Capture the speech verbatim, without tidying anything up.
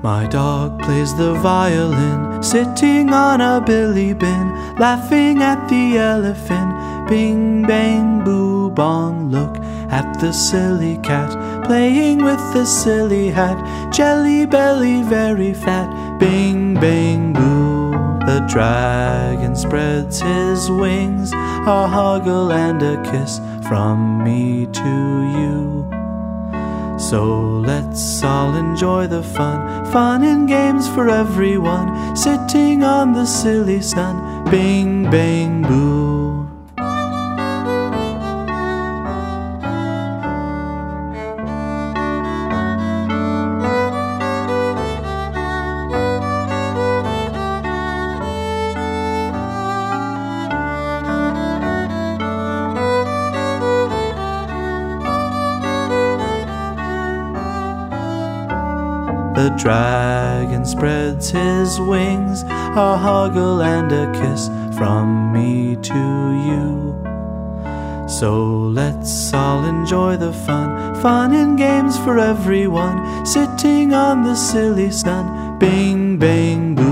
My dog plays the violin, sitting on a billy bin, laughing at the elephant. Bing, bang, boo, bong, look at the silly cat, playing with the silly hat. Jelly belly, very fat. Bing, bang, boo. The dragon spreads his wings, a huggle and a kiss from me to you. So let's all enjoy the fun, fun and games for everyone, sitting on the silly sun. Bing, bang, boo. The dragon spreads his wings, a huggle and a kiss from me to you. So let's all enjoy the fun, fun and games for everyone, sitting on the silly sun. Bing, bang, boo.